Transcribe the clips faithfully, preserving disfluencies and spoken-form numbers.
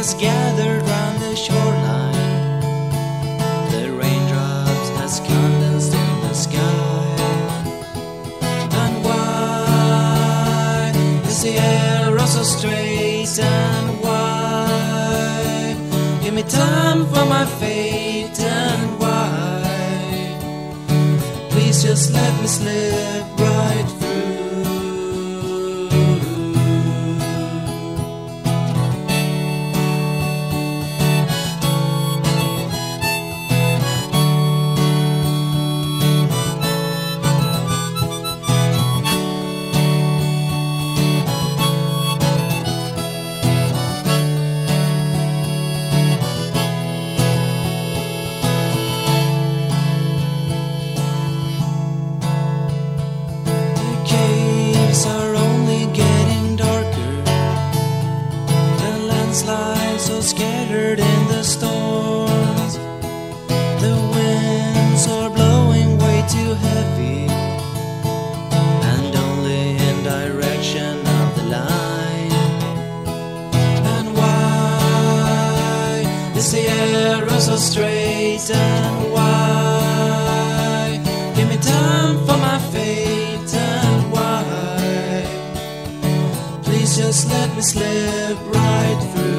has gathered round the shoreline. The raindrops has condensed in the sky. And why is the air so straight? And why give me time for my fate? And why please just let me slip right through. So scattered in the storms, the winds are blowing way too heavy, and only in direction of the line. And why is the air so straight? And why give me time for my fate? And why please just let me slip right through.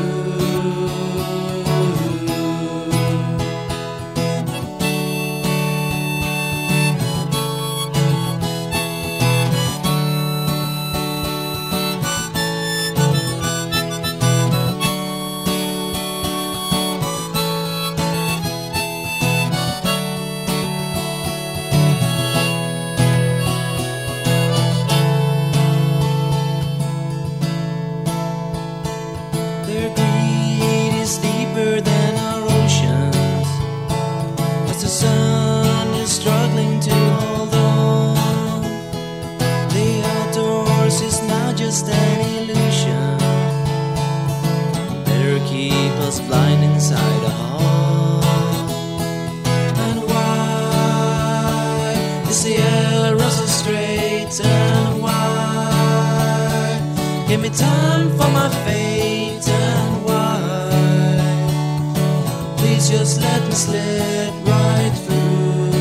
Their greed is deeper than our oceans, as the sun is struggling to hold on. The outdoors is now just an illusion. Better keep us blind inside a hall. And why is the air so straight? And why give me time for my fate? And why please just let me slip right through.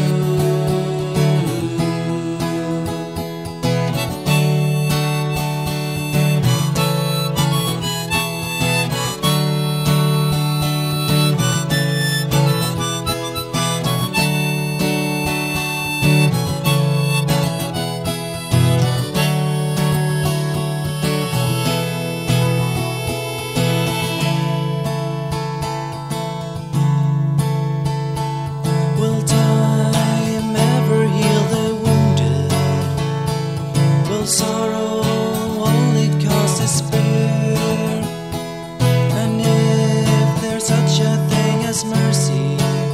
Sorrow only causes despair. And if there's such a thing as mercy,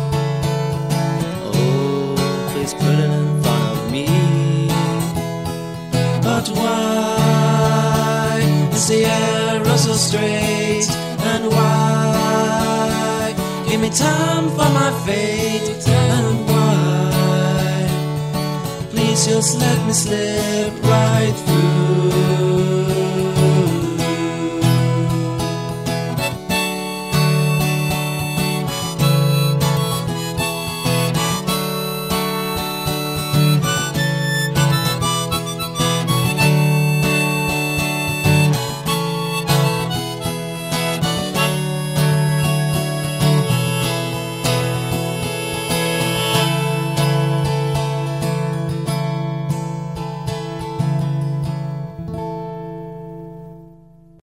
oh, please put it in front of me. But why is the air so straight? And why give me time for my fate? And why please just let me slip right through.